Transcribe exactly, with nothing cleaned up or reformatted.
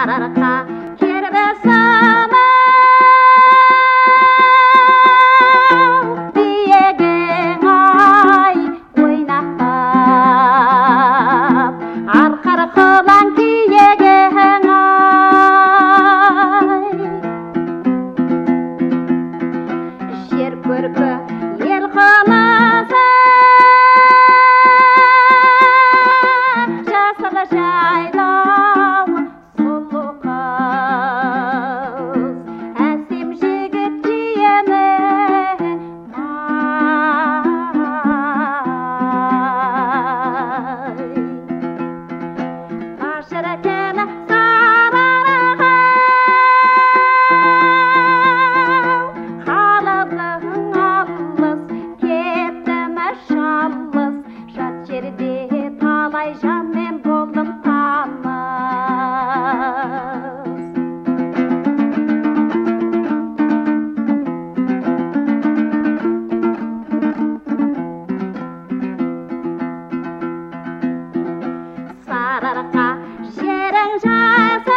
сарыарқа кербесім биігің ай ойнақтап арқар қылаң тиегің ай жер көркі ел қымызы жасыл жайлау сұлу қыз әсем жігіт киімі ай ажыртын сарыарқа қалыбың алыс кеттім жалғыз жат жерде талай жанмен болдым таныс сарыарқа жерің жайсың